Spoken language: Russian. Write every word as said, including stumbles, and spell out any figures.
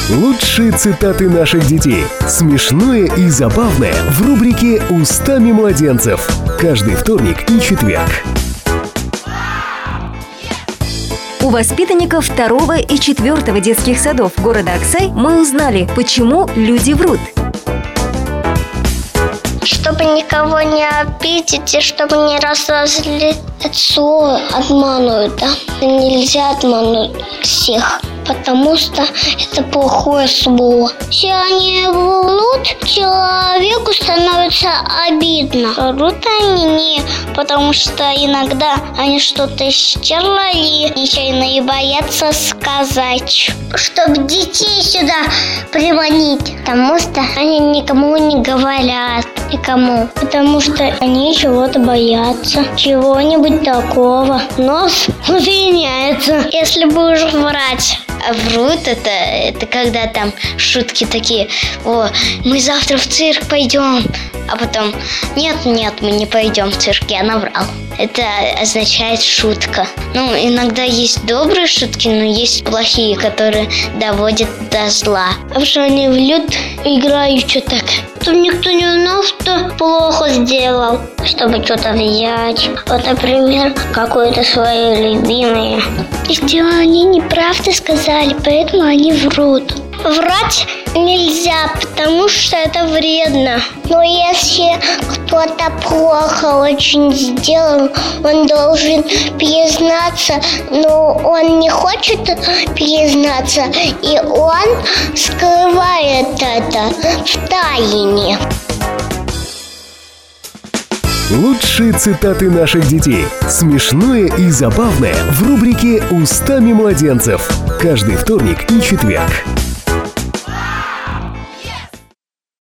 Лучшие цитаты наших детей. Смешное и забавное в рубрике «Устами младенцев». Каждый вторник и четверг. У воспитанников второго и четвертого детских садов города Аксай мы узнали, почему люди врут. Чтобы никого не обидеть и чтобы не разозлить, это слово обманывают, да? Нельзя обмануть всех, потому что это плохое слово. Если они врут, человеку становится обидно. Врут они не потому, что иногда они что-то сделали нечаянно и боятся сказать, чтобы детей сюда приманить, потому что они никому не говорят. Никому, потому что они чего-то боятся, чего-нибудь такого. Нос удлиняется, если будешь врать. А врут это, это когда там шутки такие: о, мы завтра в цирк пойдем. А потом: нет, нет, мы не пойдем в цирк, я наврал. Это означает шутка. Ну, иногда есть добрые шутки, но есть плохие, которые доводят до зла. А что они врут, играючи так, чтобы никто не узнал, что плохо сделал, чтобы что-то взять. Вот, например, какое-то свое любимое. Если они неправду сказали, поэтому они врут. Врать нельзя, потому что это вредно. Но если кто-то плохо очень сделал, он должен признаться, но он не хочет признаться, и он скрывает это в тайне. Лучшие цитаты наших детей. Смешное и забавное в рубрике «Устами младенцев». Каждый вторник и четверг.